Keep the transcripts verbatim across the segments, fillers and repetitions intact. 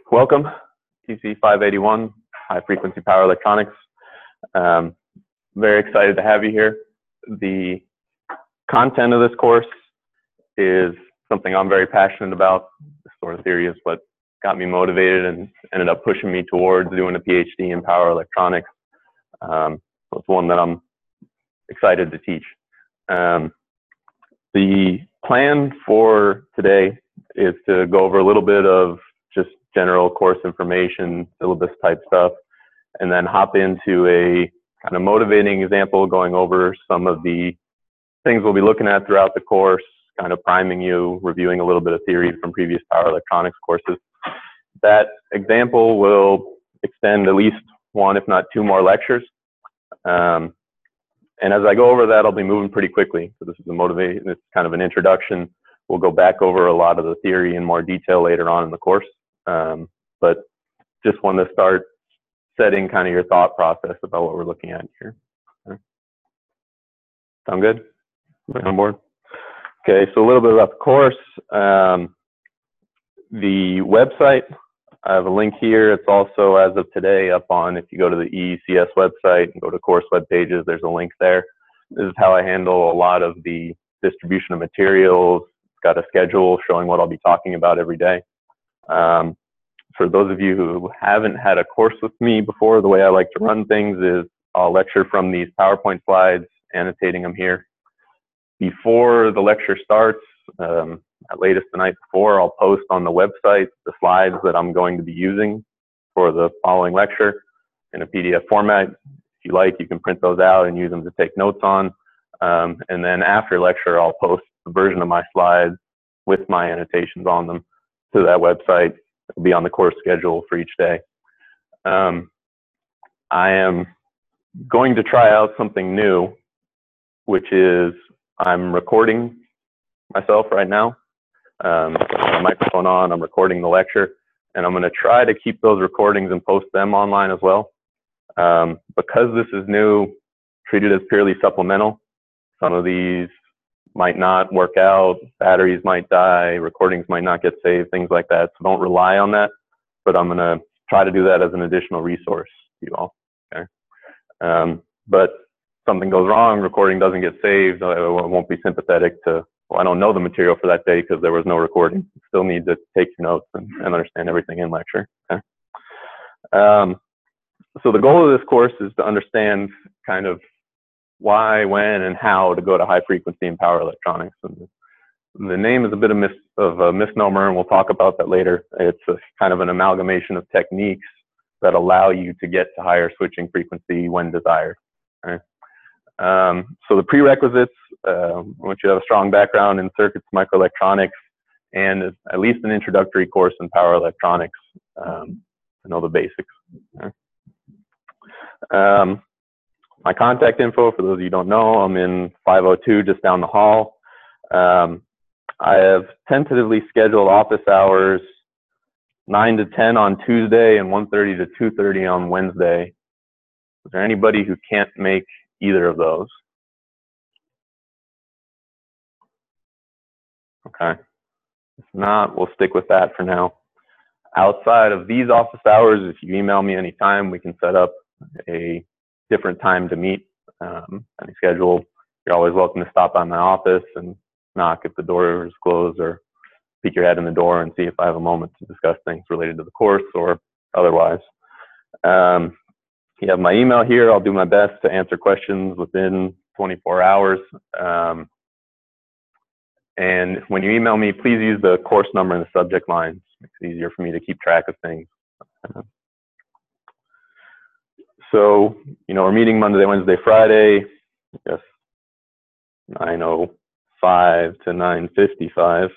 Welcome, T C five eighty-one, High Frequency Power Electronics. Um, very excited to have you here. The content of this course is something I'm very passionate about. This sort of theory is what got me motivated and ended up pushing me towards doing a PhD in power electronics. Um, so it's one that I'm excited to teach. Um, the plan for today is to go over a little bit of just general course information, syllabus type stuff, and then hop into a kind of motivating example, going over some of the things we'll be looking at throughout the course, kind of priming you, reviewing a little bit of theory from previous power electronics courses. That example will extend at least one, if not two more lectures. Um, and as I go over that, I'll be moving pretty quickly. So this is a motivation, this is kind of an introduction. We'll go back over a lot of the theory in more detail later on in the course. Um, but just want to start setting kind of your thought process about what we're looking at here. Okay. Sound good? On board? Okay, so a little bit about the course. Um, the website, I have a link here. It's also, as of today, up on, if you go to the E E C S website and go to course web pages, there's a link there. This is how I handle a lot of the distribution of materials. It's got a schedule showing what I'll be talking about every day. Um, for those of you who haven't had a course with me before, the way I like to run things is I'll lecture from these PowerPoint slides, annotating them here. Before the lecture starts, um, at latest the night before, I'll post on the website the slides that I'm going to be using for the following lecture in a P D F format. If you like, you can print those out and use them to take notes on. Um, and then after lecture, I'll post the version of my slides with my annotations on them to that website. It'll be on the course schedule for each day. Um, I am going to try out something new, which is I'm recording myself right now. Um, I have my microphone on, I'm recording the lecture, and I'm going to try to keep those recordings and post them online as well. Um, because this is new, treat it as purely supplemental. Some of these might not work out, batteries might die, recordings might not get saved, things like that. So don't rely on that, but I'm going to try to do that as an additional resource to you all. Okay. Um, but something goes wrong, recording doesn't get saved, I won't be sympathetic to, well, I don't know the material for that day because there was no recording. Still need to take your notes and, and understand everything in lecture. Okay. Um, so the goal of this course is to understand kind of why, when, and how to go to high frequency and power electronics. And the name is a bit of, mis of a misnomer, and we'll talk about that later. It's a, kind of an amalgamation of techniques that allow you to get to higher switching frequency when desired. Okay. Um, so the prerequisites, uh, I want you to have a strong background in circuits, microelectronics, and at least an introductory course in power electronics um, to know the basics. Okay. Um, my contact info, for those of you who don't know, I'm in five oh two, just down the hall. Um, I have tentatively scheduled office hours nine to ten on Tuesday and one thirty to two thirty on Wednesday. Is there anybody who can't make either of those? Okay. If not, we'll stick with that for now. Outside of these office hours, if you email me anytime, we can set up a different time to meet. Um, any schedule, you're always welcome to stop by my office and knock if the door is closed, or peek your head in the door and see if I have a moment to discuss things related to the course or otherwise. Um, you have my email here. I'll do my best to answer questions within twenty-four hours. Um, and when you email me, please use the course number in the subject line. It makes it easier for me to keep track of things. So, you know, we're meeting Monday, Wednesday, Friday, I guess nine oh five to nine fifty-five.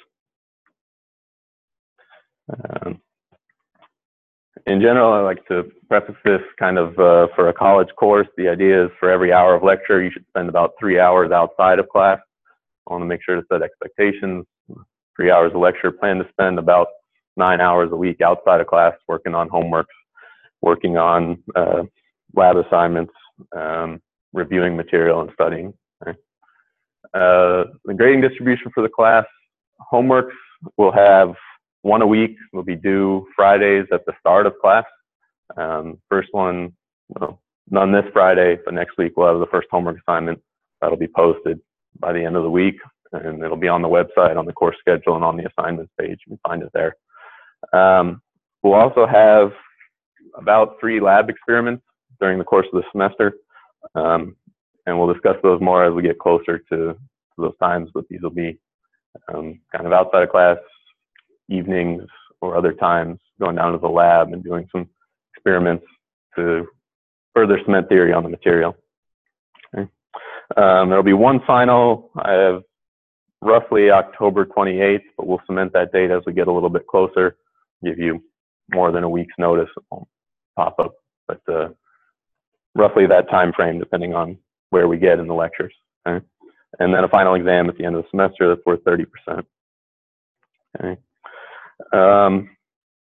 Um, in general, I like to preface this kind of uh, for a college course. The idea is for every hour of lecture, you should spend about three hours outside of class. I want to make sure to set expectations. Three hours of lecture, plan to spend about nine hours a week outside of class working on homeworks, working on uh, lab assignments, um, reviewing material and studying. Right? Uh, the grading distribution for the class, homeworks will have one a week will be due Fridays at the start of class. Um, first one, well, none this Friday, but next week we'll have the first homework assignment. That'll be posted by the end of the week, and it'll be on the website, on the course schedule, and on the assignments page. You can find it there. Um, we'll also have about three lab experiments during the course of the semester, um, and we'll discuss those more as we get closer to, to those times, but these will be um, kind of outside of class, evenings or other times, going down to the lab and doing some experiments to further cement theory on the material. Okay. Um, there'll be one final. I have roughly October twenty-eighth, but we'll cement that date as we get a little bit closer, give you more than a week's notice. It won't pop up, but uh, roughly that time frame, depending on where we get in the lectures. Okay. And then a final exam at the end of the semester that's worth thirty percent. Okay. Um,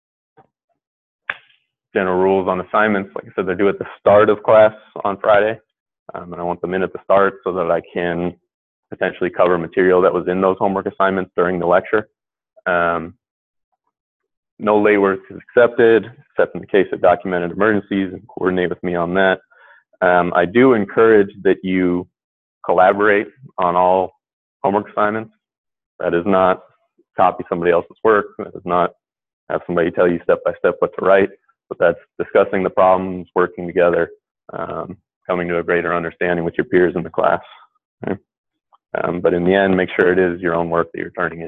general rules on assignments, like I said, they're due at the start of class on Friday, um, and I want them in at the start so that I can potentially cover material that was in those homework assignments during the lecture. Um, no late work is accepted, except in the case of documented emergencies, and coordinate with me on that. Um, I do encourage that you collaborate on all homework assignments. That is not copy somebody else's work. That is not have somebody tell you step by step what to write, but that's discussing the problems, working together, um, coming to a greater understanding with your peers in the class. Okay? Um, but in the end, make sure it is your own work that you're turning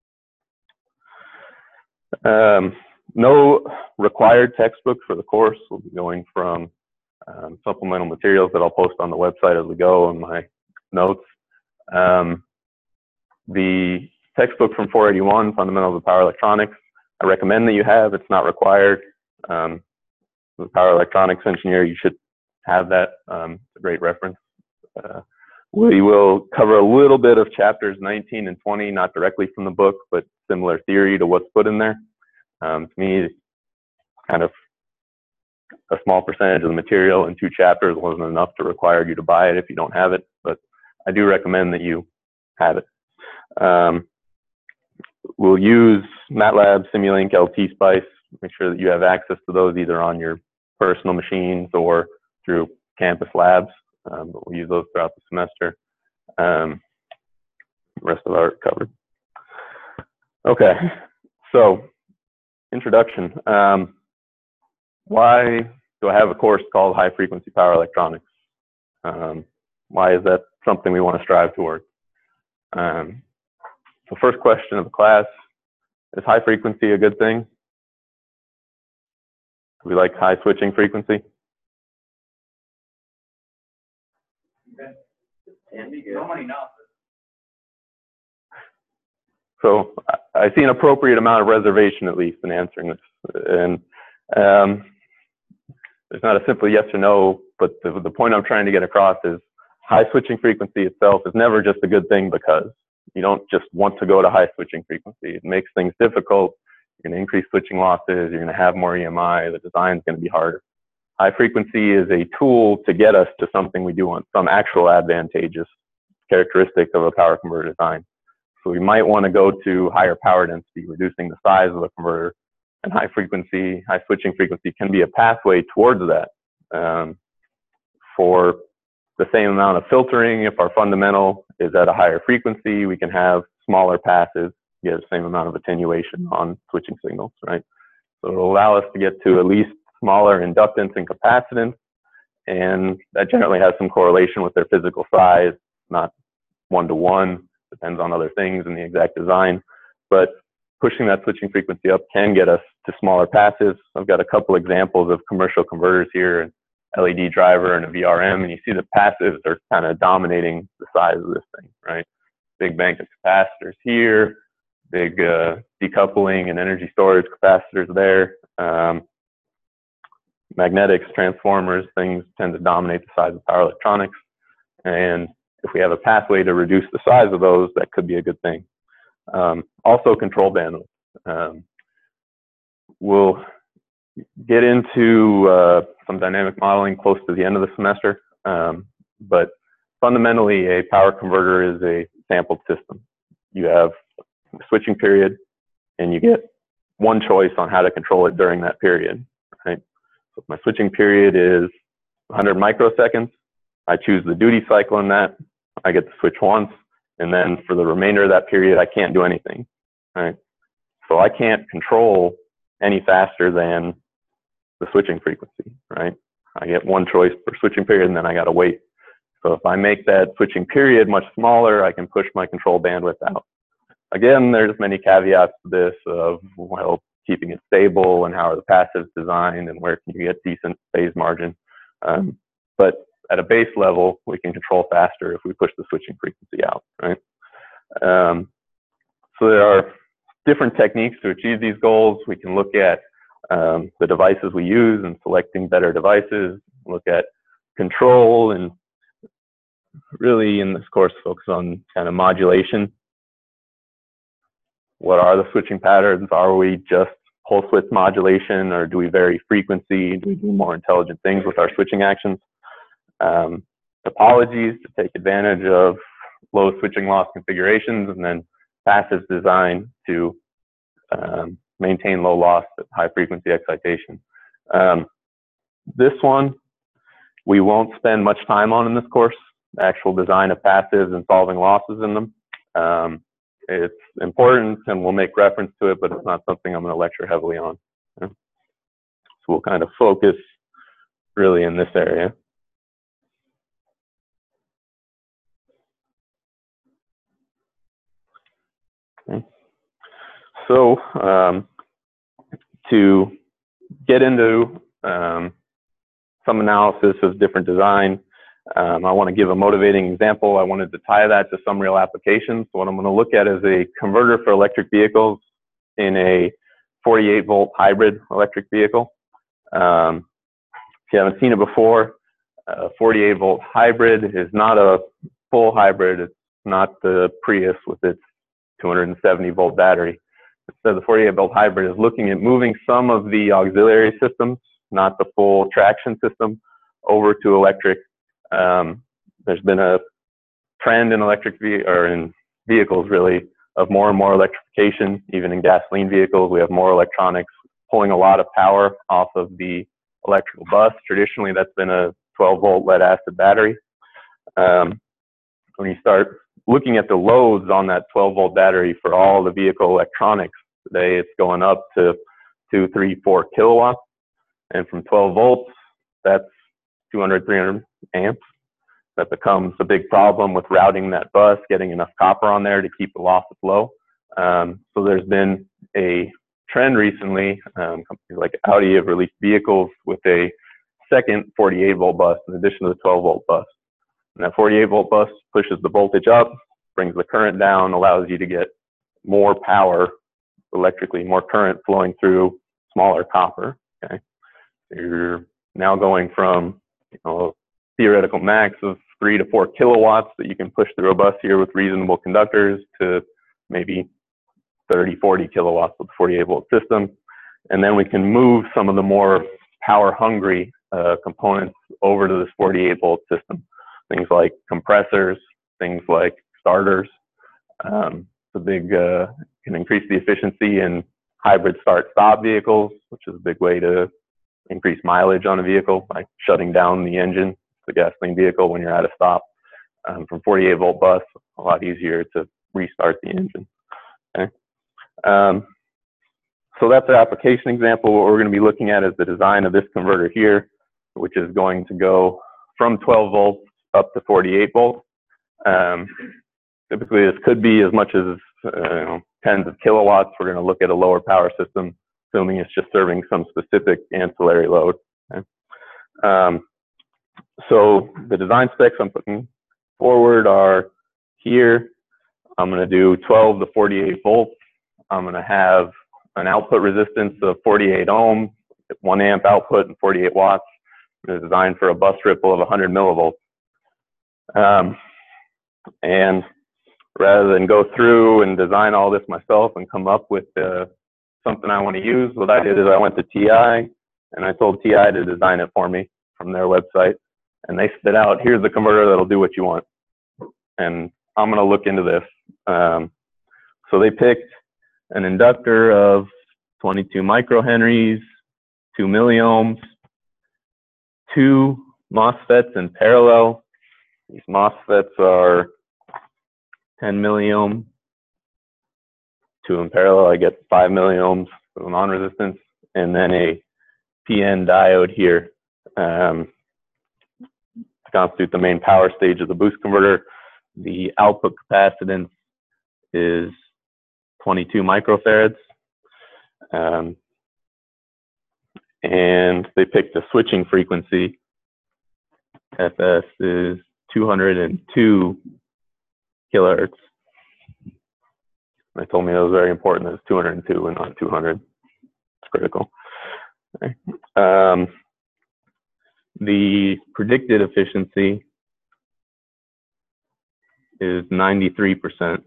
in. Um, no required textbooks for the course. We'll be going from um, supplemental materials that I'll post on the website as we go in my notes. Um, the textbook from four eighty-one, Fundamentals of Power Electronics, I recommend that you have. It's not required. Um, as a power electronics engineer, you should have that. Um, it's a great reference. Uh, we will cover a little bit of chapters nineteen and twenty, not directly from the book, but similar theory to what's put in there. Um, to me, kind of a small percentage of the material in two chapters wasn't enough to require you to buy it if you don't have it, but I do recommend that you have it. Um, we'll use MATLAB, Simulink, L T Spice. Make sure that you have access to those either on your personal machines or through campus labs. Um, but we'll use those throughout the semester. Um, the rest of our covered. Okay, so introduction. Um, why do I have a course called High Frequency Power Electronics? Um, why is that something we want to strive toward? Um, so first question of the class, is high frequency a good thing? Do we like high switching frequency? Nobody knows. So I see an appropriate amount of reservation, at least, in answering this. And um, there's not a simple yes or no, but the, the point I'm trying to get across is high switching frequency itself is never just a good thing because you don't just want to go to high switching frequency. It makes things difficult. You're going to increase switching losses. You're going to have more E M I. The design is going to be harder. High frequency is a tool to get us to something we do want, some actual advantageous characteristic of a power converter design. So we might want to go to higher power density, reducing the size of the converter, and high frequency, high switching frequency can be a pathway towards that. Um, for the same amount of filtering, if our fundamental is at a higher frequency, we can have smaller passes, get the same amount of attenuation on switching signals, right? So it'll allow us to get to at least smaller inductance and capacitance, and that generally has some correlation with their physical size, not one-to-one, depends on other things in the exact design, but pushing that switching frequency up can get us to smaller passes. I've got a couple examples of commercial converters here, an L E D driver and a V R M, and you see the passives are kind of dominating the size of this thing, right? Big bank of capacitors here, big uh, decoupling and energy storage capacitors there. Um, magnetics, transformers, things tend to dominate the size of power electronics. And if we have a pathway to reduce the size of those, that could be a good thing. Um, also control bandwidth. Um, we'll get into uh, some dynamic modeling close to the end of the semester, um, but fundamentally a power converter is a sampled system. You have a switching period and you get one choice on how to control it during that period, right? So if my switching period is one hundred microseconds, I choose the duty cycle in that, I get to switch once, and then for the remainder of that period, I can't do anything, right? So I can't control any faster than the switching frequency, right? I get one choice per switching period, and then I gotta wait. So if I make that switching period much smaller, I can push my control bandwidth out. Again, there's many caveats to this of, well, keeping it stable and how are the passives designed and where can you get decent phase margin. Um, but at a base level, we can control faster if we push the switching frequency out, right? Um, so there are different techniques to achieve these goals. We can look at um, the devices we use and selecting better devices, look at control, and really in this course focus on kind of modulation. What are the switching patterns? Are we just pulse width modulation, or do we vary frequency? Do we do more intelligent things with our switching actions? Um, topologies to take advantage of low switching loss configurations, and then passive design to um, maintain low loss at high frequency excitation. Um, this one, we won't spend much time on in this course, the actual design of passives and solving losses in them. Um, it's important and we'll make reference to it, but it's not something I'm going to lecture heavily on. Yeah. So we'll kind of focus really in this area. Okay. So um, to get into um, some analysis of different design, um, I want to give a motivating example. I wanted to tie that to some real applications. So what I'm going to look at is a converter for electric vehicles in a forty-eight volt hybrid electric vehicle. Um, if you haven't seen it before, a forty-eight volt hybrid is not a full hybrid. It's not the Prius with its two hundred seventy volt battery. So the forty-eight volt hybrid is looking at moving some of the auxiliary systems, not the full traction system, over to electric. Um, there's been a trend in electric ve or in vehicles really of more and more electrification. Even in gasoline vehicles, we have more electronics pulling a lot of power off of the electrical bus. Traditionally, that's been a twelve volt lead acid battery. Um, when you start looking at the loads on that twelve volt battery for all the vehicle electronics today, it's going up to two, three, four kilowatts. And from twelve volts, that's two hundred, three hundred amps. That becomes a big problem with routing that bus, getting enough copper on there to keep the losses low. Um, so there's been a trend recently, um, companies like Audi have released vehicles with a second forty-eight volt bus in addition to the twelve volt bus. And that forty-eight volt bus pushes the voltage up, brings the current down, allows you to get more power electrically, more current flowing through smaller copper. Okay, you're now going from, you know, theoretical max of three to four kilowatts that you can push through a bus here with reasonable conductors to maybe thirty, forty kilowatts with the forty-eight volt system. And then we can move some of the more power hungry uh, components over to this forty-eight volt system. Things like compressors, things like starters. Um, it's a big, uh, can increase the efficiency in hybrid start-stop vehicles, which is a big way to increase mileage on a vehicle by shutting down the engine, the gasoline vehicle, when you're at a stop. Um, from forty-eight volt bus, a lot easier to restart the engine. Okay. Um, so that's an application example. What we're going to be looking at is the design of this converter here, which is going to go from twelve volts up to forty-eight volts. Um, typically, this could be as much as uh, you know, tens of kilowatts. We're going to look at a lower power system, assuming it's just serving some specific ancillary load. Okay. Um, so the design specs I'm putting forward are here. I'm going to do twelve to forty-eight volts. I'm going to have an output resistance of forty-eight ohms, one amp output, and forty-eight watts. It's designed for a bus ripple of one hundred millivolts. Um, and rather than go through and design all this myself and come up with uh, something I want to use, what I did is I went to T I and I told T I to design it for me from their website. And they spit out, here's the converter that'll do what you want. And I'm going to look into this. Um, so they picked an inductor of twenty-two microhenries, two milliohms, two MOSFETs in parallel. These MOSFETs are ten milliohm, two in parallel, I get five milliohms for the non-resistance, and then a P N diode here um, to constitute the main power stage of the boost converter. The output capacitance is twenty-two microfarads. Um, and they picked a switching frequency. F S is two hundred two kilohertz. They told me it was very important that it's two hundred two and not two hundred. It's critical. Okay. Um, the predicted efficiency is ninety-three percent.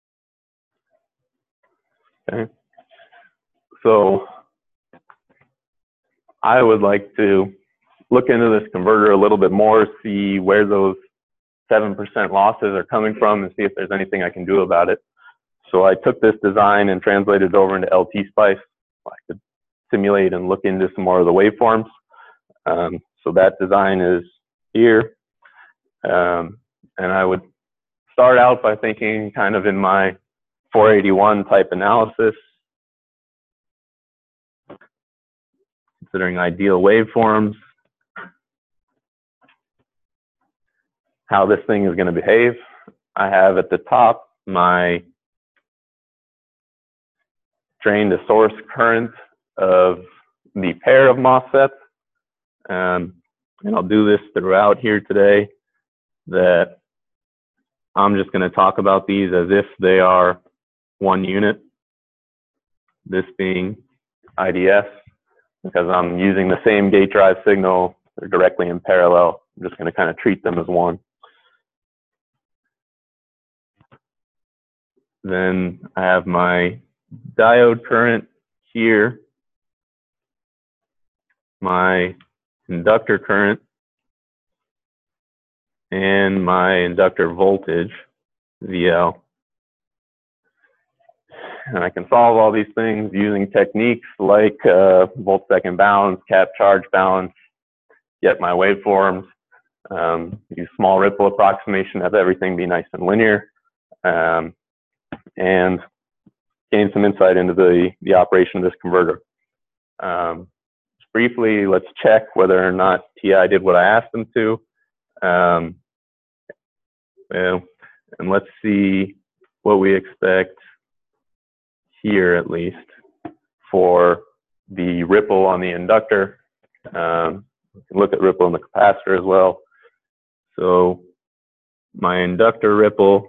Okay. So I would like to look into this converter a little bit more, see where those seven percent losses are coming from, and see if there's anything I can do about it. So I took this design and translated it over into L T Spice. I could simulate and look into some more of the waveforms. Um, so that design is here. Um, and I would start out by thinking kind of in my four eighty-one type analysis, considering ideal waveforms, how this thing is going to behave. I have at the top my drain to source current of the pair of MOSFETs. Um, and I'll do this throughout here today, that I'm just going to talk about these as if they are one unit, this being I D S, because I'm using the same gate drive signal. They're directly in parallel. I'm just going to kind of treat them as one. Then I have my diode current here, my inductor current, and my inductor voltage, V L. And I can solve all these things using techniques like uh, volt second balance, cap charge balance, get my waveforms, um, use small ripple approximation, have everything be nice and linear, um, and gain some insight into the, the operation of this converter. Um, just briefly, let's check whether or not T I did what I asked them to. Um, well, and let's see what we expect here, at least, for the ripple on the inductor. Um, we can look at ripple in the capacitor as well. So my inductor ripple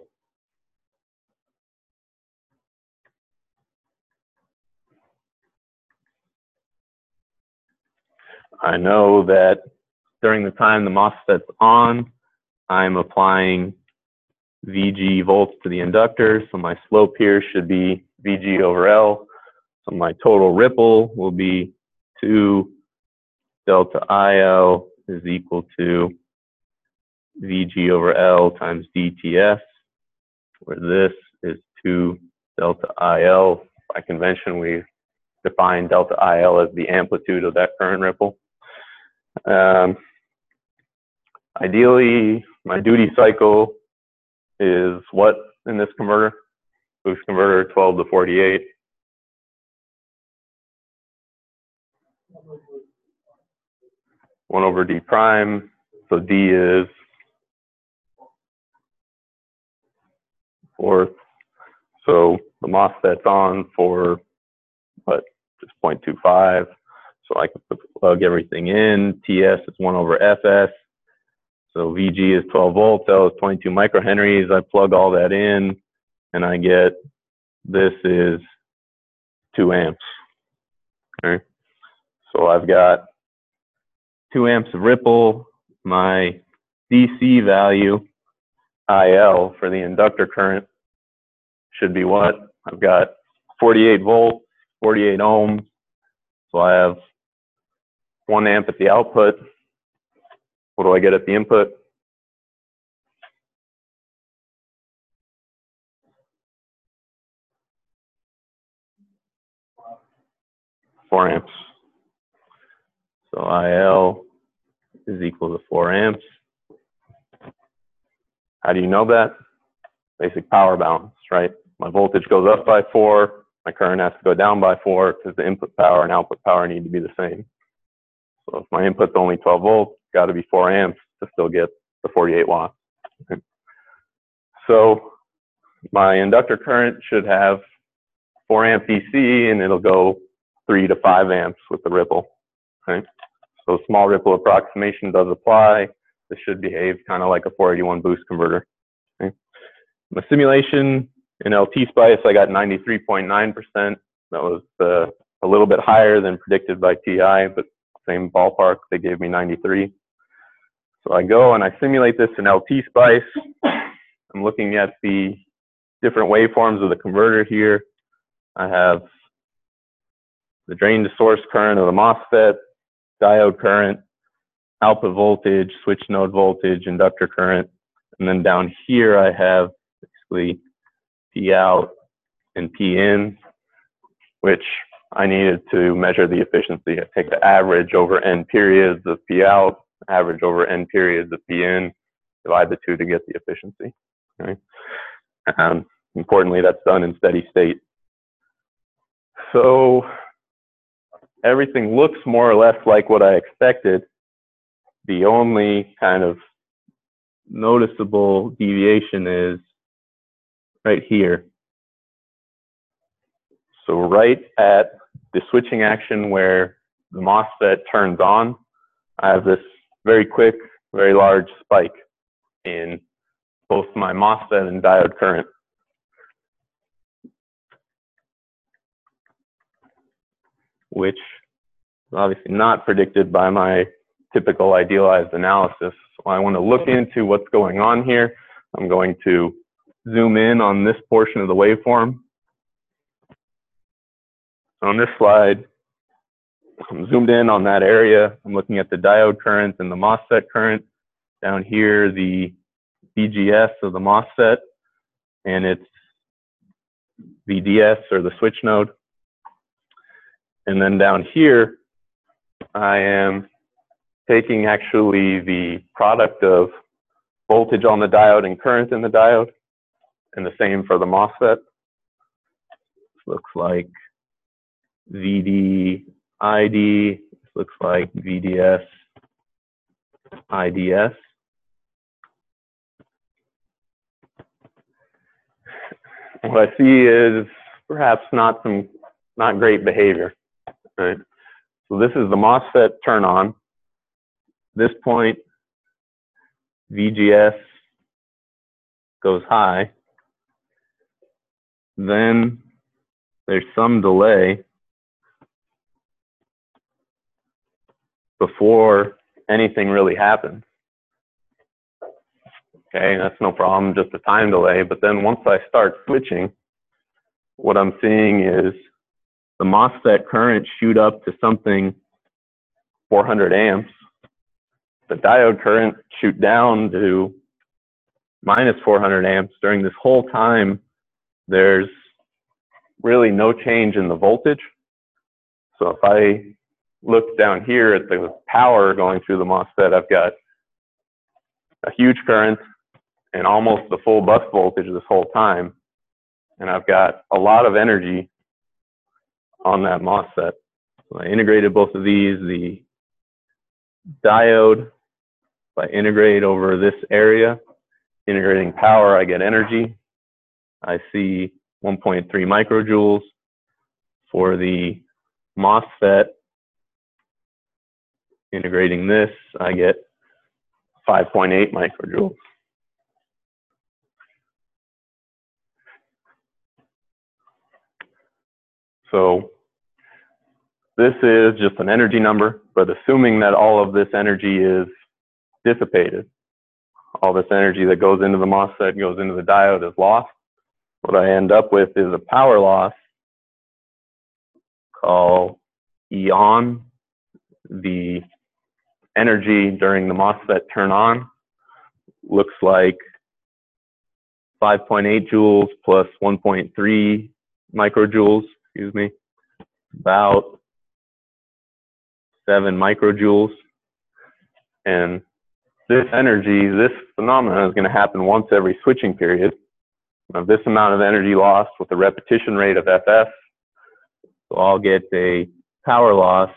I know that during the time the MOSFET's on, I'm applying V G volts to the inductor, so my slope here should be V G over L. So my total ripple will be two delta I L is equal to V G over L times D T S, where this is two delta I L. By convention, we define delta I L as the amplitude of that current ripple. Um, ideally, my duty cycle is what in this converter? Boost converter twelve to forty-eight. one over D prime. So D is fourth. So the MOSFET's on for what? Just zero point two five. So I can plug everything in. T S is one over F S. So V G is twelve volts, L is twenty-two microhenries. I plug all that in, and I get this is two amps. Okay. So I've got two amps of ripple. My D C value, I L, for the inductor current should be what? I've got forty-eight volts, forty-eight ohms. So I have one amp at the output. What do I get at the input? four amps. So I L is equal to four amps. How do you know that? Basic power balance, right? My voltage goes up by four, my current has to go down by four because the input power and output power need to be the same. So if my input's only twelve volts, it's got to be four amps to still get the forty-eight watts. Okay. So my inductor current should have four amp D C and it'll go three to five amps with the ripple. Okay. So small ripple approximation does apply. This should behave kind of like a four eighty-one boost converter. Okay. My simulation in L T Spice, I got ninety-three point nine percent. That was uh, a little bit higher than predicted by T I, but same ballpark. They gave me ninety-three. So I go and I simulate this in L T Spice. I'm looking at the different waveforms of the converter here. I have the drain to source current of the MOSFET, diode current, output voltage, switch node voltage, inductor current. And then down here I have basically P out and P in, which I needed to measure the efficiency. I take the average over n periods of P out, average over n periods of P in, divide the two to get the efficiency. Okay? Um, importantly, that's done in steady state. So everything looks more or less like what I expected. The only kind of noticeable deviation is right here. So right at the switching action where the MOSFET turns on, I have this very quick, very large spike in both my MOSFET and diode current. Which is obviously not predicted by my typical idealized analysis. So I want to look into what's going on here. I'm going to zoom in on this portion of the waveform. On this slide, I'm zoomed in on that area. I'm looking at the diode current and the MOSFET current. Down here, the V G S of the MOSFET, and its V D S or the switch node. And then down here, I am taking actually the product of voltage on the diode and current in the diode, and the same for the MOSFET. This looks like V D I D, this looks like V D S I D S. What I see is perhaps not some not great behavior. Right? So this is the MOSFET turn on. This point, V G S goes high. Then there's some delay before anything really happens. Okay, that's no problem, just a time delay. But then once I start switching, what I'm seeing is the MOSFET current shoot up to something four hundred amps. The diode current shoot down to minus four hundred amps. During this whole time, there's really no change in the voltage. So if I look down here at the power going through the MOSFET, I've got a huge current and almost the full bus voltage this whole time. And I've got a lot of energy on that MOSFET. So I integrated both of these. The diode, if I integrate over this area, integrating power, I get energy. I see one point three microjoules. For the MOSFET, integrating this, I get five point eight microjoules. So this is just an energy number, but assuming that all of this energy is dissipated, all this energy that goes into the MOSFET goes into the diode is lost, what I end up with is a power loss called E on. The energy during the MOSFET turn on looks like five point eight joules plus one point three microjoules, excuse me, about seven microjoules. And this energy, this phenomenon is going to happen once every switching period. Now, this amount of energy lost with a repetition rate of F F, so I'll get a power loss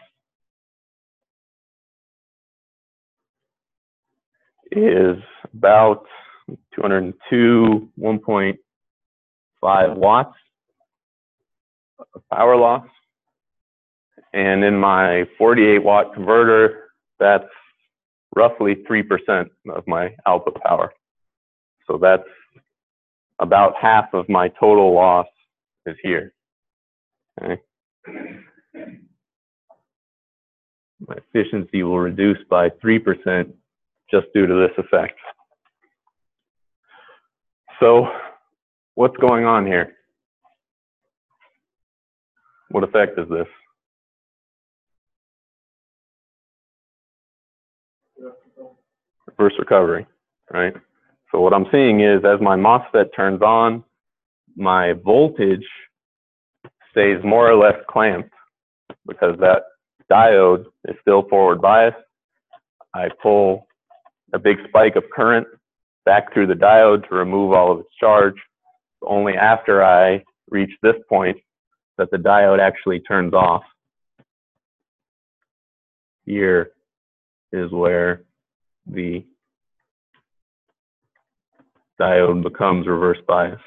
is about two hundred two, one point five watts of power loss. And in my forty-eight watt converter, that's roughly three percent of my output power. So that's about half of my total loss is here. Okay. My efficiency will reduce by three percent just due to this effect. So what's going on here? What effect is this? Reverse recovery, right? So what I'm seeing is as my MOSFET turns on, my voltage stays more or less clamped because that diode is still forward biased. I pull a big spike of current back through the diode to remove all of its charge. Only after I reach this point that the diode actually turns off. Here is where the diode becomes reverse biased.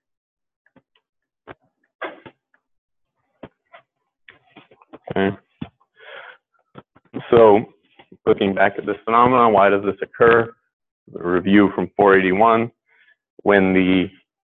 Okay. So looking back at this phenomenon, why does this occur? A review from four eighty-one. When the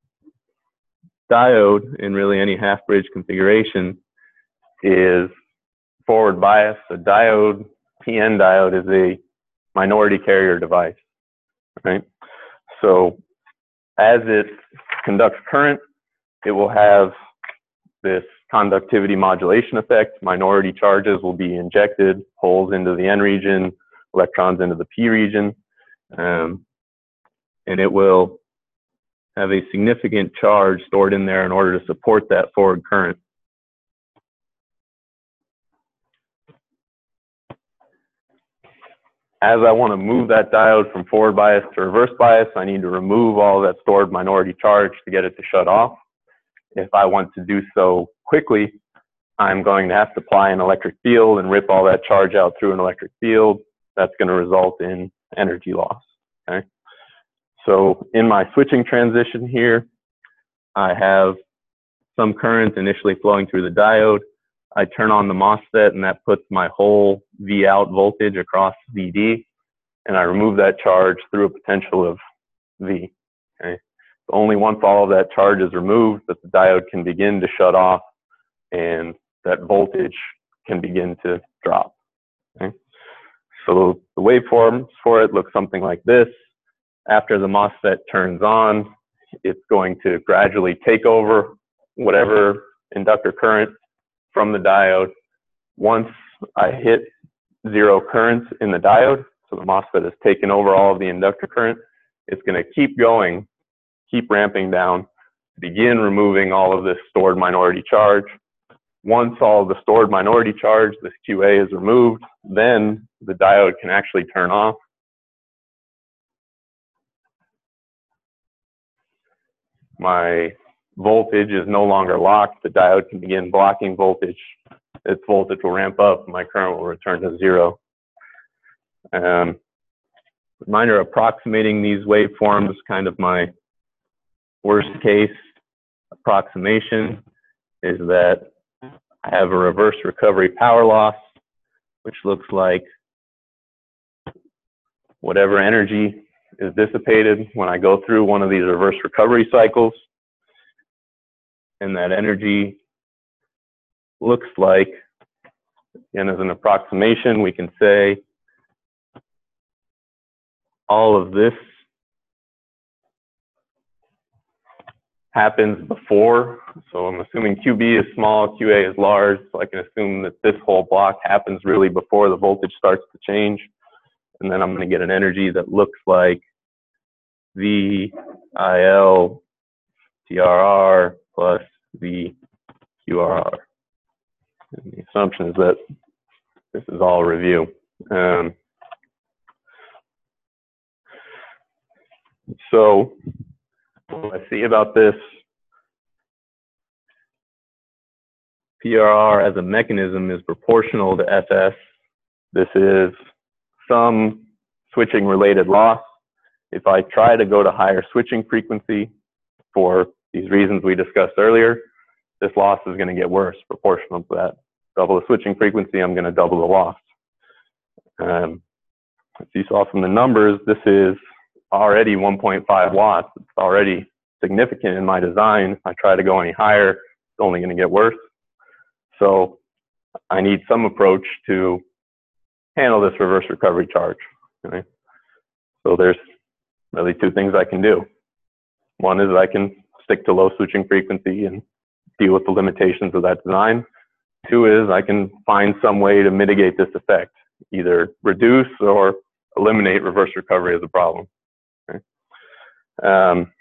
diode in really any half bridge configuration is forward biased, a diode, P N diode, is a minority carrier device, right? So as it conducts current, it will have this conductivity modulation effect. Minority charges will be injected, holes into the N region, electrons into the P region, um, and it will have a significant charge stored in there in order to support that forward current. As I want to move that diode from forward bias to reverse bias, I need to remove all that stored minority charge to get it to shut off. If I want to do so quickly, I'm going to have to apply an electric field and rip all that charge out through an electric field. That's going to result in energy loss. Okay? So in my switching transition here, I have some current initially flowing through the diode. I turn on the MOSFET and that puts my whole V out voltage across V D, and I remove that charge through a potential of V. Okay? Only once all of that charge is removed that the diode can begin to shut off and that voltage can begin to drop. Okay? So the waveforms for it look something like this. After the MOSFET turns on, it's going to gradually take over whatever inductor current from the diode. Once I hit zero current in the diode, so the MOSFET has taken over all of the inductor current, it's going to keep going, keep ramping down, begin removing all of this stored minority charge. Once all of the stored minority charge, this Q A, is removed, then the diode can actually turn off. My voltage is no longer locked. The diode can begin blocking voltage. Its voltage will ramp up. My current will return to zero. Um, reminder, approximating these waveforms, kind of my worst case approximation, is that I have a reverse recovery power loss, which looks like whatever energy is dissipated when I go through one of these reverse recovery cycles. And that energy looks like, and as an approximation, we can say all of this happens before. So I'm assuming Q B is small, Q A is large. So I can assume that this whole block happens really before the voltage starts to change. And then I'm going to get an energy that looks like V I L T R R plus V Q R R. And the assumption is that this is all review. Um, so what I see about this, P R R as a mechanism is proportional to F S. This is some switching related loss. If I try to go to higher switching frequency for these reasons we discussed earlier, this loss is going to get worse proportional to that. Double the switching frequency, I'm going to double the loss. Um, as you saw from the numbers, this is already one point five watts. It's already significant in my design. If I try to go any higher, it's only going to get worse. So I need some approach to handle this reverse recovery charge. Okay? So there's really two things I can do. One is I can stick to low switching frequency and deal with the limitations of that design. Two is I can find some way to mitigate this effect, either reduce or eliminate reverse recovery as a problem. Okay? Um,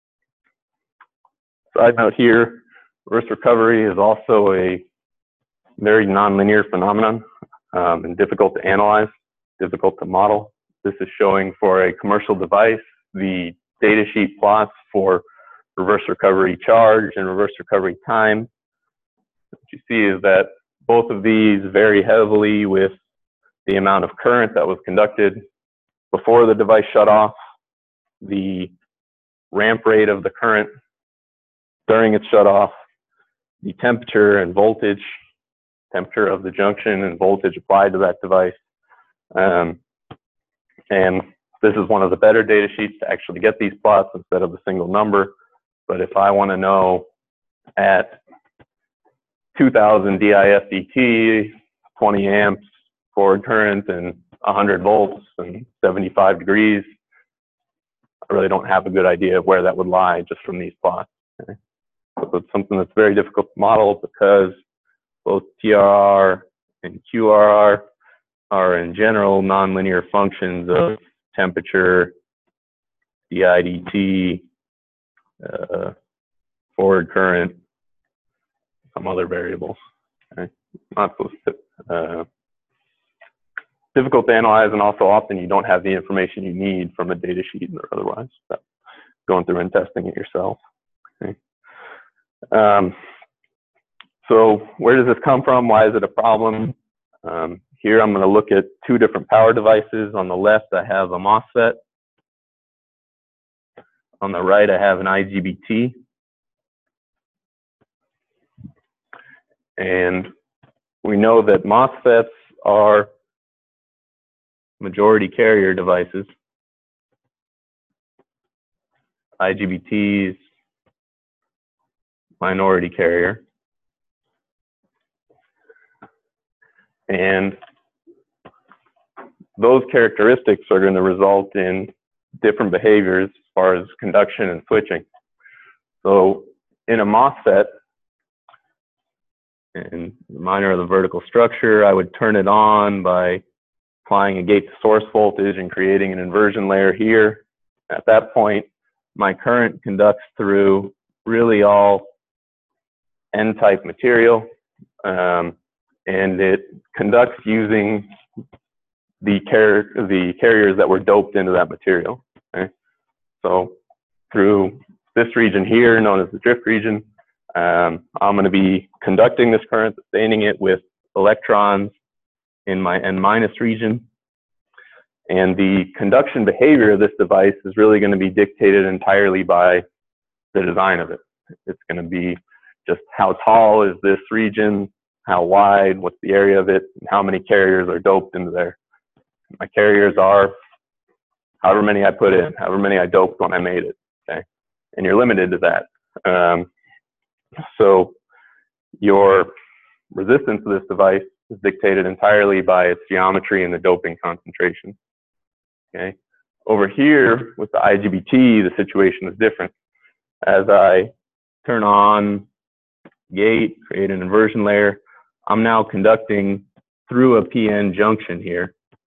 side note here, reverse recovery is also a very nonlinear phenomenon um, and difficult to analyze, difficult to model. This is showing for a commercial device the data sheet plots for reverse recovery charge and reverse recovery time. What you see is that both of these vary heavily with the amount of current that was conducted before the device shut off, the ramp rate of the current during its shut off, the temperature and voltage, temperature of the junction and voltage applied to that device. Um, and this is one of the better data sheets to actually get these plots instead of a single number. But if I want to know at two thousand D I S D T, twenty amps forward current and one hundred volts and seventy-five degrees, I really don't have a good idea of where that would lie just from these plots. Okay? So it's something that's very difficult to model because both P R R and Q R R are in general nonlinear functions of temperature, D I D T, uh, forward current, some other variables. Okay? Not so uh, difficult to analyze, and also often you don't have the information you need from a data sheet or otherwise. So going through and testing it yourself. Okay? Um, so where does this come from? Why is it a problem? Um, here I'm going to look at two different power devices. On the left I have a MOSFET. On the right I have an I G B T. And we know that MOSFETs are majority carrier devices. I G B Ts, minority carrier. And those characteristics are going to result in different behaviors as far as conduction and switching. So in a MOSFET, and the minor of the vertical structure, I would turn it on by applying a gate to source voltage and creating an inversion layer here. At that point, my current conducts through really all N-type material, um, and it conducts using the, car the carriers that were doped into that material. Okay? So through this region here, known as the drift region, um, I'm going to be conducting this current, sustaining it with electrons in my N minus region. And the conduction behavior of this device is really going to be dictated entirely by the design of it. It's going to be just how tall is this region, how wide, what's the area of it, and how many carriers are doped into there. My carriers are however many I put in, however many I doped when I made it, okay? And you're limited to that. Um, so your resistance to this device is dictated entirely by its geometry and the doping concentration, okay? Over here with the I G B T, the situation is different. As I turn on gate, create an inversion layer, I'm now conducting through a P N junction here.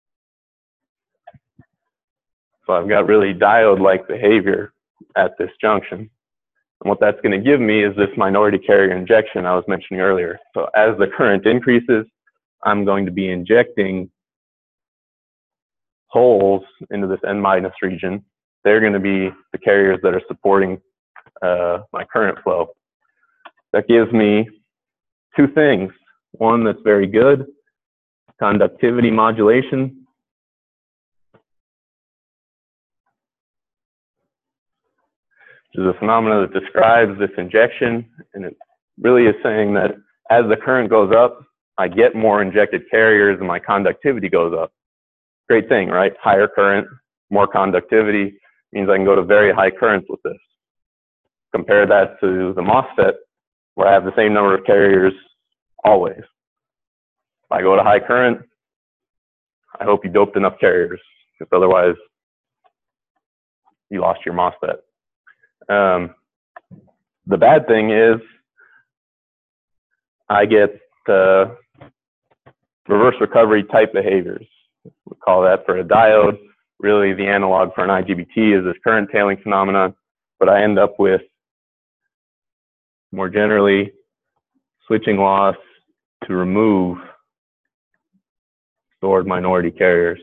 So I've got really diode-like behavior at this junction. And what that's going to give me is this minority carrier injection I was mentioning earlier. So as the current increases, I'm going to be injecting holes into this N minus region. They're going to be the carriers that are supporting uh, my current flow. That gives me two things. One that's very good, conductivity modulation. Which is a phenomenon that describes this injection, and it really is saying that as the current goes up, I get more injected carriers and my conductivity goes up. Great thing, right? Higher current, more conductivity means I can go to very high currents with this. Compare that to the MOSFET, where I have the same number of carriers always. If I go to high current, I hope you doped enough carriers, because otherwise you lost your MOSFET. Um, the bad thing is I get uh, reverse recovery type behaviors. We call that for a diode. Really, the analog for an I G B T is this current tailing phenomenon, but I end up with more generally switching loss to remove stored minority carriers.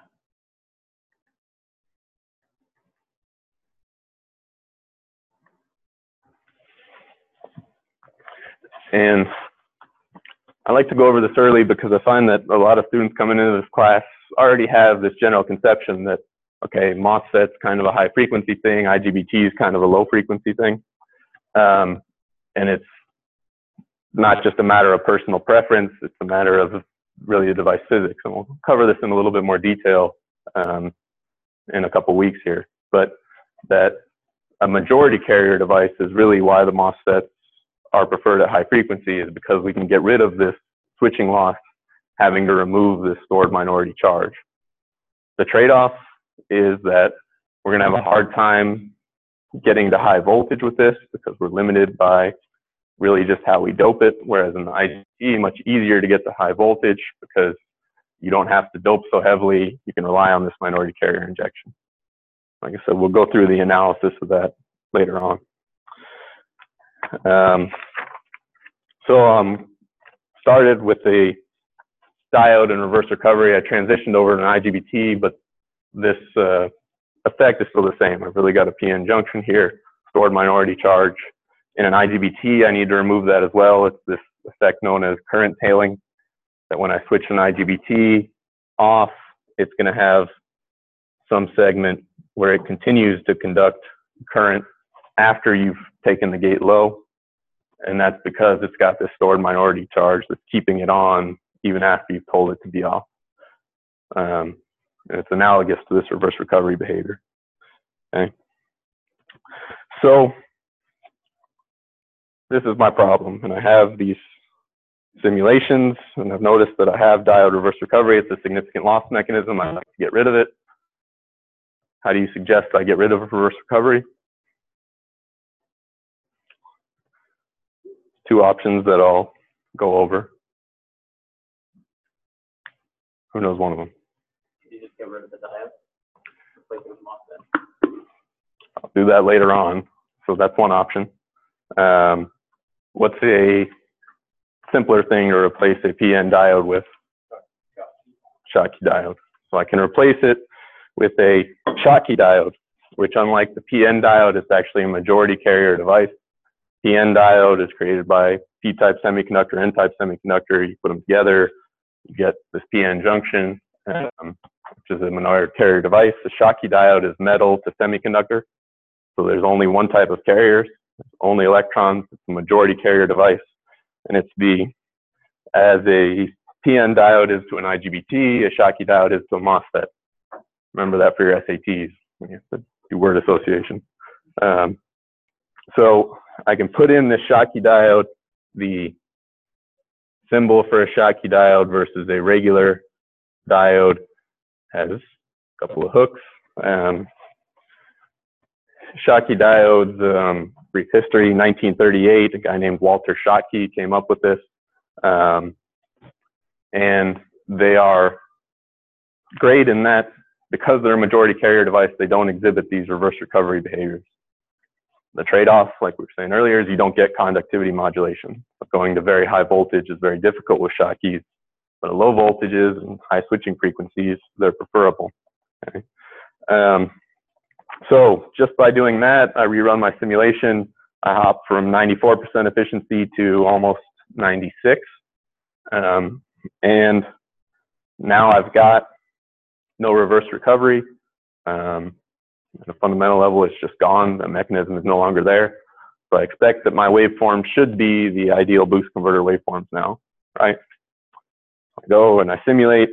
And I like to go over this early because I find that a lot of students coming into this class already have this general conception that, okay, MOSFET's kind of a high frequency thing, I G B T is kind of a low frequency thing. Um, and it's not just a matter of personal preference, it's a matter of really the device physics. And we'll cover this in a little bit more detail um, in a couple weeks here. But that a majority carrier device is really why the MOSFETs are preferred at high frequency, is because we can get rid of this switching loss, having to remove this stored minority charge. The trade-off is that we're going to have a hard time getting to high voltage with this because we're limited by really just how we dope it, whereas in the I G B T, much easier to get to high voltage because you don't have to dope so heavily. You can rely on this minority carrier injection. Like I said, we'll go through the analysis of that later on. Um, so um, started with a diode and reverse recovery. I transitioned over to an I G B T, but this uh, effect is still the same. I've really got a P N junction here, stored minority charge. In an I G B T, I need to remove that as well. It's this effect known as current tailing, that when I switch an I G B T off, it's going to have some segment where it continues to conduct current after you've taken the gate low. And that's because it's got this stored minority charge that's keeping it on even after you've told it to be off. Um, and it's analogous to this reverse recovery behavior. Okay. So this is my problem, and I have these simulations, and I've noticed that I have diode reverse recovery. It's a significant loss mechanism. I'd like to get rid of it. How do you suggest I get rid of reverse recovery? Two options that I'll go over. Who knows one of them? You just get rid of the diode, replace it with MOSFET. I'll do that later on. So that's one option. Um, what's a simpler thing to replace a P N diode with? Schottky diode. So I can replace it with a Schottky diode, which unlike the P N diode, is actually a majority carrier device. P N diode is created by P-type semiconductor, N-type semiconductor. You put them together, you get this P N junction, um, which is a minority carrier device. The Schottky diode is metal to semiconductor. So there's only one type of carriers, only electrons. It's a majority carrier device. And it's the, as a P N diode is to an I G B T, a Schottky diode is to a MOSFET. Remember that for your S A Ts when you have to do word association. Um, so I can put in this Schottky diode, the symbol for a Schottky diode versus a regular diode has a couple of hooks. Um, Schottky diodes, um, brief history, nineteen thirty-eight, a guy named Walter Schottky came up with this. Um, and they are great in that because they're a majority carrier device, they don't exhibit these reverse recovery behaviors. The trade-off, like we were saying earlier, is you don't get conductivity modulation. But going to very high voltage is very difficult with Schottkys. but at low voltages and high switching frequencies, they're preferable. Okay. Um, so just by doing that, I rerun my simulation. I hop from ninety-four percent efficiency to almost ninety-six. Um, and now I've got no reverse recovery. Um, at a fundamental level, it's just gone. The mechanism is no longer there. So I expect that my waveform should be the ideal boost converter waveforms now, right? I go and I simulate,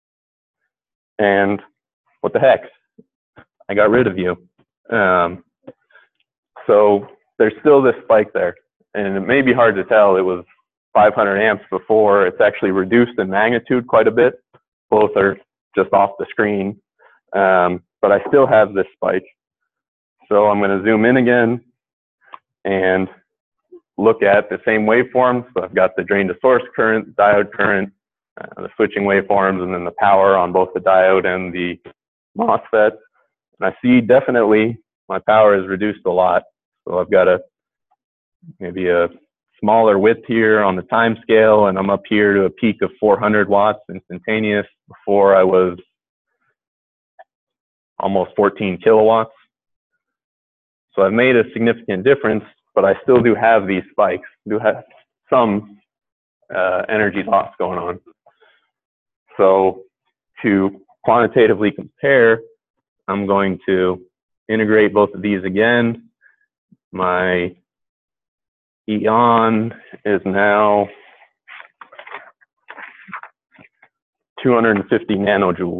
and what the heck? I got rid of you. Um, so there's still this spike there, and it may be hard to tell. It was five hundred amps before. It's actually reduced in magnitude quite a bit. Both are just off the screen, um, but I still have this spike. So I'm going to zoom in again and look at the same waveforms. So I've got the drain to source current, diode current, uh, the switching waveforms, and then the power on both the diode and the MOSFET. And I see definitely my power is reduced a lot. So I've got a maybe a smaller width here on the time scale, and I'm up here to a peak of four hundred watts instantaneous. Before I was almost fourteen kilowatts. So I've made a significant difference, but I still do have these spikes, do have some uh, energy loss going on. So to quantitatively compare, I'm going to integrate both of these again. My E on is now two hundred fifty nanojoules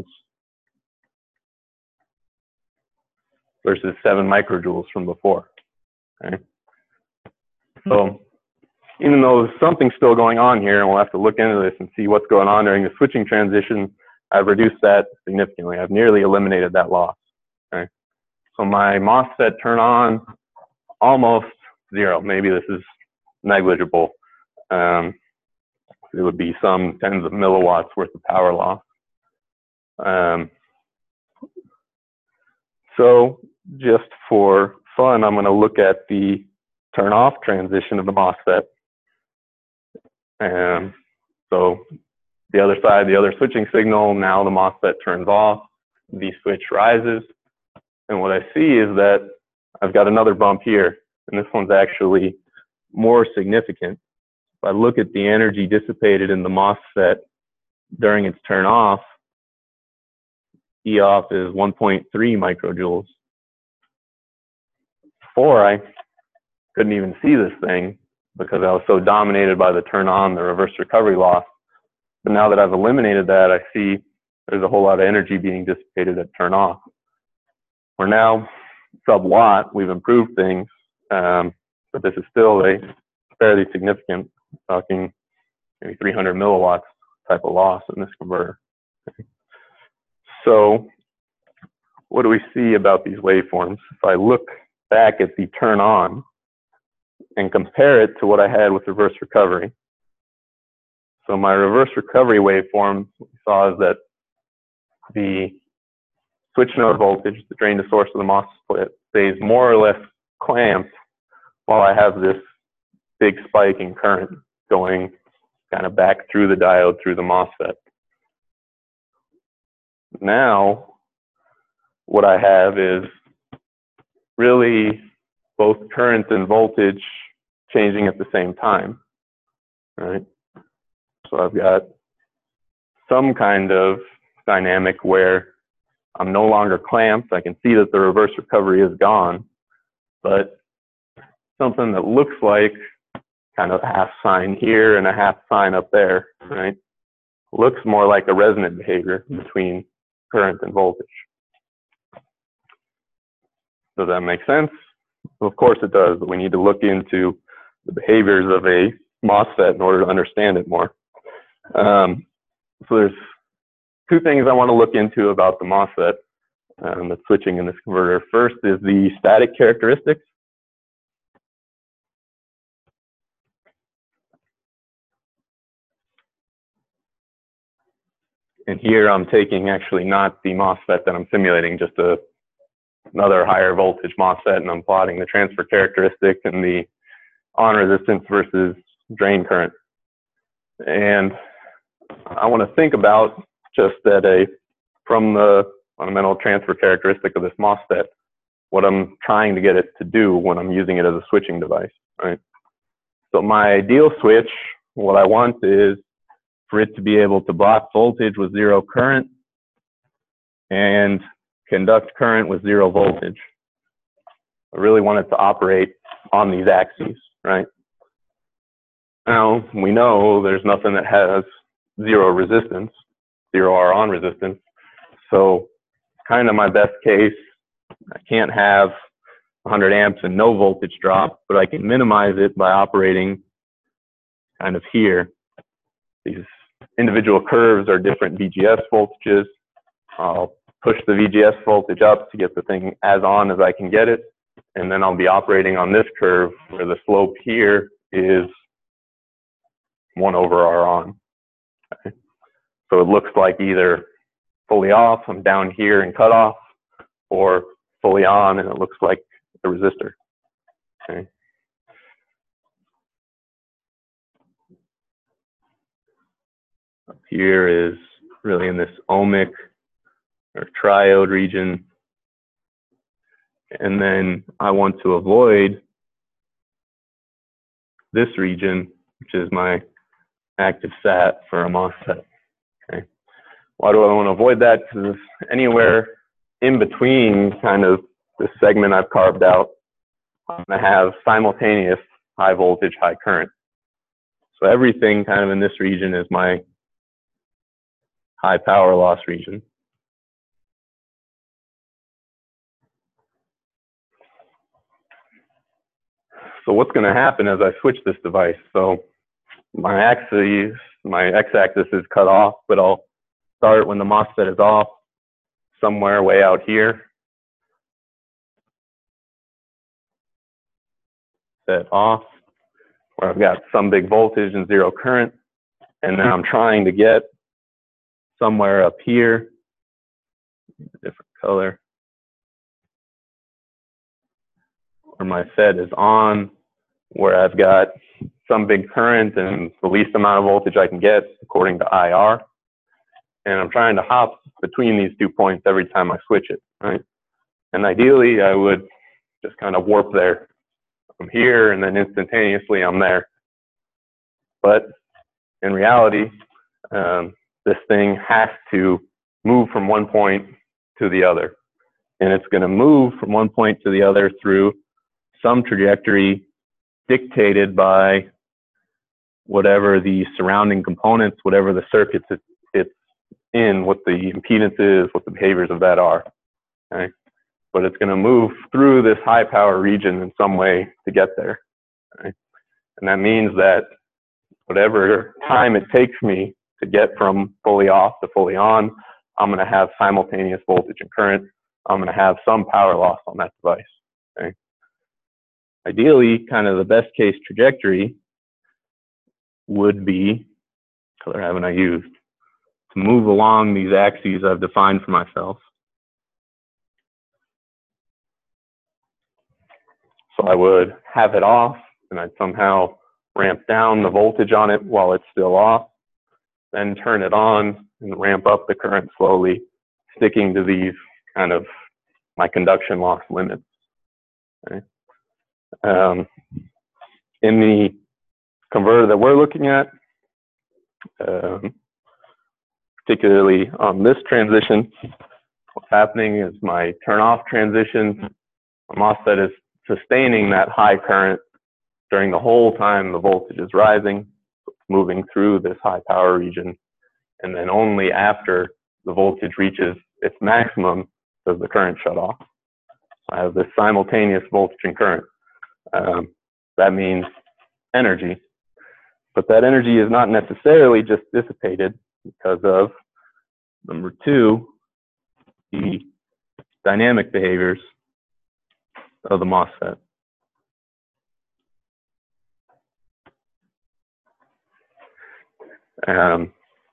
versus seven microjoules from before. Okay. So even though something's still going on here, and we'll have to look into this and see what's going on during the switching transition, I've reduced that significantly. I've nearly eliminated that loss. Okay. So my MOSFET turn on almost zero. Maybe this is negligible. Um, it would be some tens of milliwatts worth of power loss. Um, so just for fun, I'm going to look at the turn off transition of the MOSFET. And so the other side, the other switching signal, now the MOSFET turns off, the switch rises. And what I see is that I've got another bump here, and this one's actually more significant. If I look at the energy dissipated in the MOSFET during its turn off, E off is one point three microjoules. Before, I couldn't even see this thing because I was so dominated by the turn on, the reverse recovery loss. But now that I've eliminated that, I see there's a whole lot of energy being dissipated at turn off. We're now sub watt, we've improved things, um, but this is still a fairly significant, talking maybe three hundred milliwatts type of loss in this converter. Okay. So what do we see about these waveforms? If I look back at the turn on and compare it to what I had with reverse recovery. So my reverse recovery waveform we saw is that the switch node voltage, the drain to source of the MOSFET, stays more or less clamped while I have this big spike in current going kind of back through the diode, through the MOSFET. Now, what I have is really both current and voltage changing at the same time, right? So I've got some kind of dynamic where I'm no longer clamped. I can see that the reverse recovery is gone, but something that looks like kind of a half sign here and a half sign up there, right? Looks more like a resonant behavior between current and voltage. Does that make sense? Well, of course it does, but we need to look into the behaviors of a MOSFET in order to understand it more. Um, so there's two things I want to look into about the MOSFET um, that's switching in this converter. First is the static characteristics. And here I'm taking actually not the MOSFET that I'm simulating, just a, another higher voltage MOSFET, and I'm plotting the transfer characteristic and the on resistance versus drain current. And I want to think about just at a, from the fundamental transfer characteristic of this MOSFET, what I'm trying to get it to do when I'm using it as a switching device, right? So my ideal switch, what I want is for it to be able to block voltage with zero current and conduct current with zero voltage. I really want it to operate on these axes, right? Now, we know there's nothing that has zero resistance, zero R on resistance. So kind of my best case, I can't have one hundred amps and no voltage drop, but I can minimize it by operating kind of here. These individual curves are different V G S voltages. I'll push the V G S voltage up to get the thing as on as I can get it. And then I'll be operating on this curve where the slope here is one over R on. Okay. So it looks like either fully off, I'm down here and cut off, or fully on and it looks like a resistor. Okay. Up here is really in this ohmic or triode region. And then I want to avoid this region, which is my active sat for a MOSFET. Okay. Why do I want to avoid that? Because anywhere in between kind of this segment I've carved out, I'm going to have simultaneous high voltage, high current. So everything kind of in this region is my high power loss region. So what's going to happen as I switch this device? So my axis, my x-axis is cut off, but I'll start when the MOSFET is off, somewhere way out here. Set off, where I've got some big voltage and zero current. And then I'm trying to get somewhere up here, different color, where my FET is on, where I've got some big current and the least amount of voltage I can get according to I R. And I'm trying to hop between these two points every time I switch it, right? And ideally, I would just kind of warp there. I'm here, and then instantaneously I'm there. But in reality, um, this thing has to move from one point to the other. And it's going to move from one point to the other through some trajectory dictated by whatever the surrounding components, whatever the circuits it, it's in, what the impedance is, what the behaviors of that are. Okay? But it's going to move through this high power region in some way to get there. Okay? And that means that whatever time it takes me to get from fully off to fully on, I'm going to have simultaneous voltage and current. I'm going to have some power loss on that device. Okay? Ideally, kind of the best case trajectory would be, what color haven't I used, to move along these axes I've defined for myself. So I would have it off, and I'd somehow ramp down the voltage on it while it's still off, then turn it on and ramp up the current slowly, sticking to these kind of my conduction loss limits. Okay. Um, in the converter that we're looking at, um, particularly on this transition, what's happening is my turn off transition, my MOSFET is sustaining that high current during the whole time the voltage is rising, moving through this high power region, and then only after the voltage reaches its maximum does the current shut off. I have this simultaneous voltage and current. Um, that means energy, but that energy is not necessarily just dissipated because of, number two, the dynamic behaviors of the MOSFET. Um,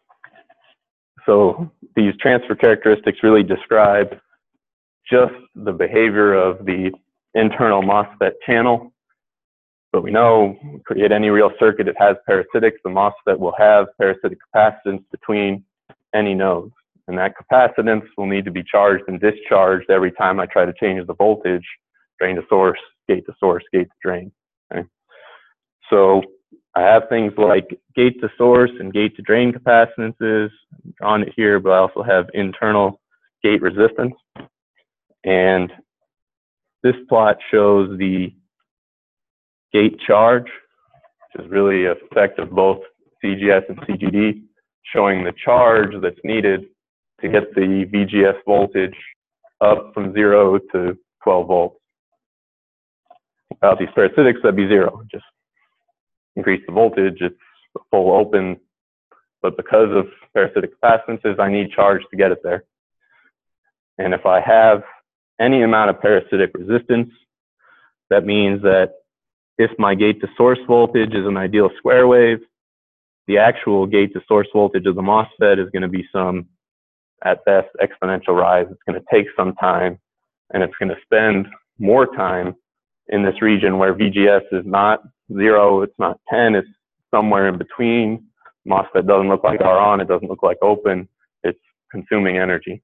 so these transfer characteristics really describe just the behavior of the internal MOSFET channel, But we know, create any real circuit that has parasitics, the MOSFET will have parasitic capacitance between any nodes. And that capacitance will need to be charged and discharged every time I try to change the voltage, drain to source, gate to source, gate to drain. Okay? So I have things like gate to source and gate to drain capacitances on it here, but I also have internal gate resistance. And this plot shows the gate charge, which is really an effect of both C G S and C G D, showing the charge that's needed to get the V G S voltage up from zero to twelve volts. Without these parasitics, that'd be zero. Just increase the voltage, it's full open, but because of parasitic capacitances, I need charge to get it there. And if I have any amount of parasitic resistance, that means that if my gate to source voltage is an ideal square wave, the actual gate to source voltage of the MOSFET is going to be some, at best, exponential rise. It's going to take some time, and it's going to spend more time in this region where V G S is not zero, it's not ten, it's somewhere in between. MOSFET doesn't look like R on, it doesn't look like open, it's consuming energy.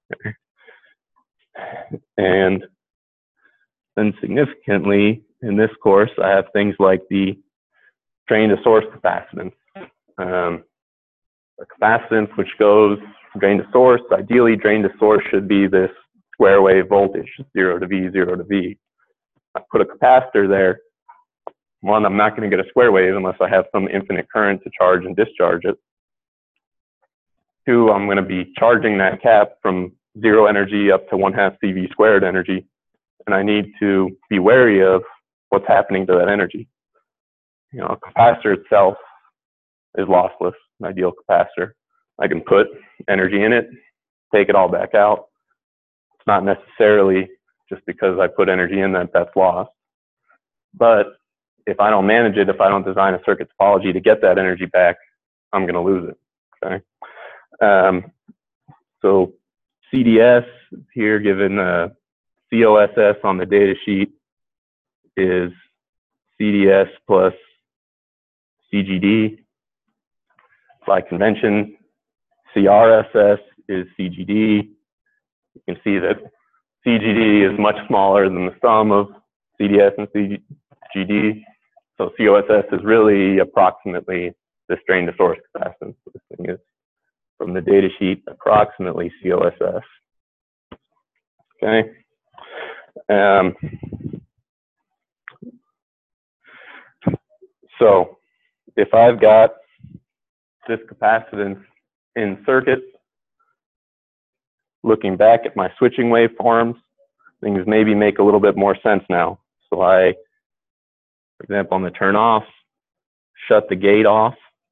And then significantly, in this course, I have things like the drain to source capacitance. Um, the capacitance which goes from drain to source, ideally drain to source should be this square wave voltage, zero to V, zero to V. I put a capacitor there. One, I'm not going to get a square wave unless I have some infinite current to charge and discharge it. Two, I'm going to be charging that cap from zero energy up to one half C V squared energy. And I need to be wary of what's happening to that energy. You know, a capacitor itself is lossless, an ideal capacitor. I can put energy in it, take it all back out. It's not necessarily just because I put energy in that that's lost. But if I don't manage it, if I don't design a circuit topology to get that energy back, I'm going to lose it. Okay. Um, so C D S here, given uh, C O S S on the data sheet, is C D S plus C G D. By convention, C R S S is C G D. You can see that C G D is much smaller than the sum of C D S and C G D. So C O S S is really approximately this drain to source capacitance. So this thing is, from the data sheet, approximately C O S S. Okay. Um, so if I've got this capacitance in circuit, looking back at my switching waveforms, things maybe make a little bit more sense now. So I, for example, on the turn off, shut the gate off.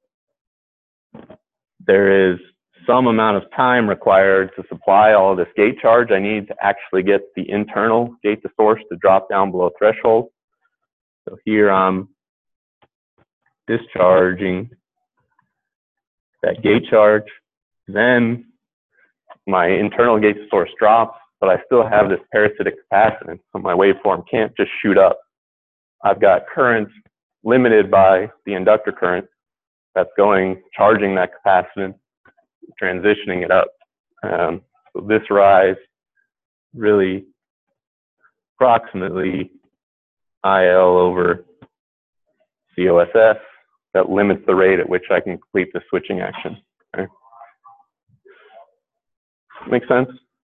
There is some amount of time required to supply all of this gate charge. I need to actually get the internal gate to source to drop down below threshold. So here I'm discharging that gate charge. Then my internal gate to source drops, but I still have this parasitic capacitance, so my waveform can't just shoot up. I've got current limited by the inductor current that's going, charging that capacitance, transitioning it up. Um, so this rise really approximately I L over C O S S that limits the rate at which I can complete the switching action. Okay. Make sense?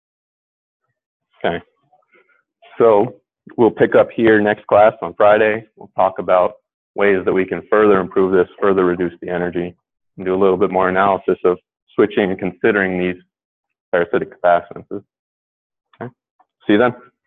Okay. So we'll pick up here next class on Friday. We'll talk about ways that we can further improve this, further reduce the energy, and do a little bit more analysis of switching and considering these parasitic capacitances. Okay. See you then.